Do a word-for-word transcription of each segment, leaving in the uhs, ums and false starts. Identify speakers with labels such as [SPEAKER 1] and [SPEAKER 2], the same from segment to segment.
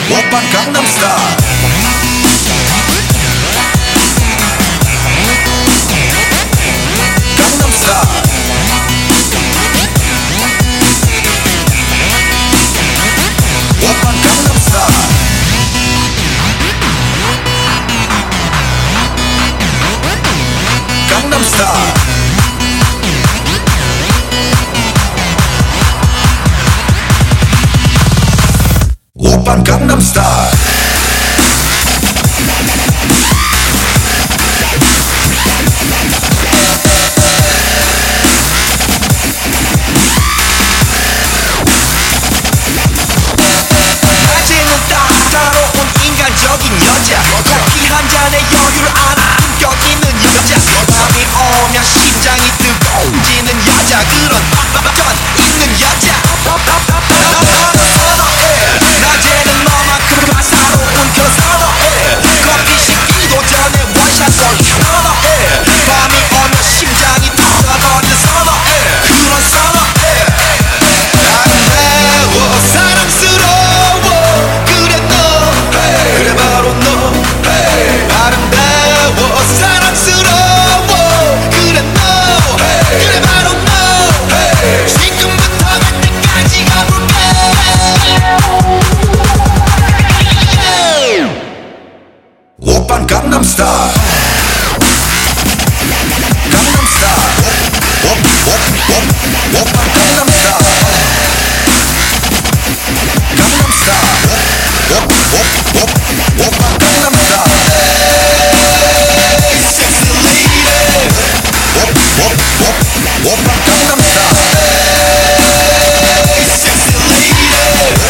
[SPEAKER 1] 오빤 강남스타일. 강남스타일. 오빤 강남스타일. 강남스타일. 오빤 강남스타일. 낮에는 따사로운 인간적인 여자, 커피 한 잔에 여유를 아는 품격 있는 여자, 밤이 오면 심장이 뜨거워지는 여자, 그런 전 있는 여자. 낮에는 너만큼 가사로운 그 선어해, 커피 식기도 전에 원샷 선어해, 밤이 오면 심장이 터져버리는 선어해, 그런 선어해. 아름다워 사랑스러워 그래 너, 그래 바로 너. 아름다워 사랑스러워 그래 너, 그래 바로 너. 지금부터 갈 때까지 가볼게. 오빤 강남스타일. 강남스타일. 오빤 강남스타일. 강남스타일. 오빤 강남스타일. Sexy lady. 오빤 강남스타일. Sexy lady.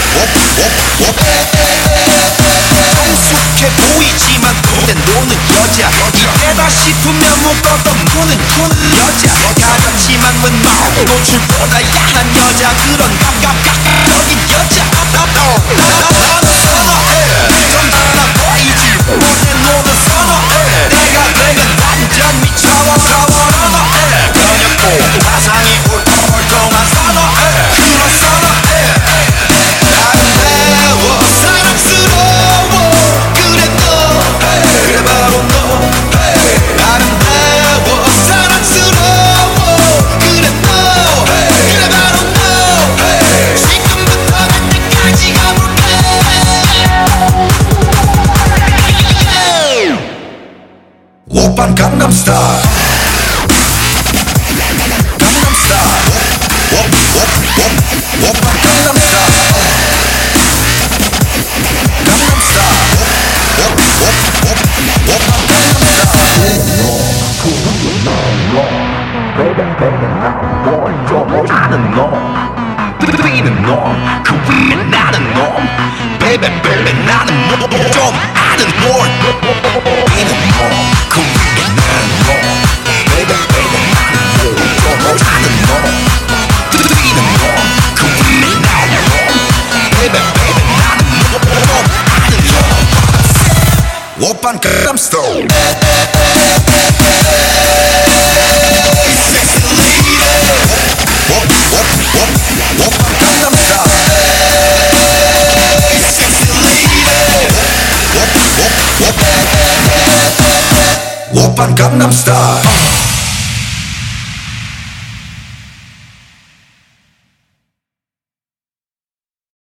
[SPEAKER 1] 성숙해 보이지만 돈에 노는 여자, 이때다 싶으면 묶었던 무는 푸는 여자, 가졌지만 웬 마음 노출보다 야한 여자, 그런 깝깝깝적인 여자. 나는 선어해 좀 달라 보이지 못해 노는 선어해, 내가 되면 완전 미쳐버려 선어해, 변했고 가상이 울퉁불퉁한 선어해, 그런 선어해. 아름다워 사랑스러워 그래 너, 그래 바로 너. 아름다워 사랑스러워 그래 너, 그래 바로 너. 지금부터 갈 때까지 가볼게. 오빤 강남스타일. 강남스타일. 오빤 강남스타일.
[SPEAKER 2] Baby, baby, 나는 뭘 좀 아는 놈, 뛰는 놈, 그 위에 나는 놈. Baby, baby, 나는 뭘 좀 아는 놈, 뛰는 놈, 그 위에 나는 놈. Baby, baby, 나는 뭘 좀 아는 놈, 뛰는 놈, 그 위에 나는 놈. Baby, baby, 나는 뭘 좀 아는 놈.
[SPEAKER 1] 오빤 강남스타일. 오빤 강남스타일.